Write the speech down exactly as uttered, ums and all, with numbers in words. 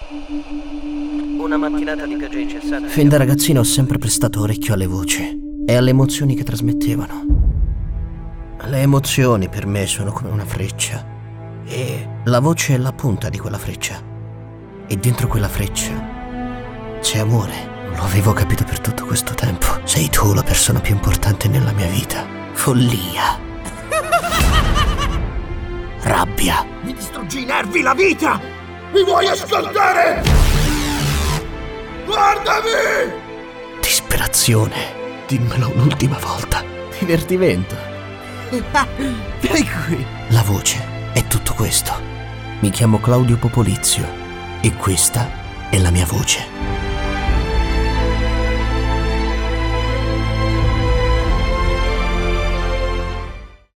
Una mattinata di cagià incessante. Fin da ragazzino ho sempre prestato orecchio alle voci e alle emozioni che trasmettevano. Le emozioni per me sono come una freccia e la voce è la punta di quella freccia. E dentro quella freccia c'è amore. Lo avevo capito per tutto questo tempo. Sei tu la persona più importante nella mia vita. Follia. Rabbia. Mi distruggi i nervi, la vita! Mi vuoi ascoltare? Guardami! Disperazione. Dimmelo un'ultima volta. Divertimento. Vieni qui. La voce è tutto questo. Mi chiamo Claudio Popolizio e questa è la mia voce.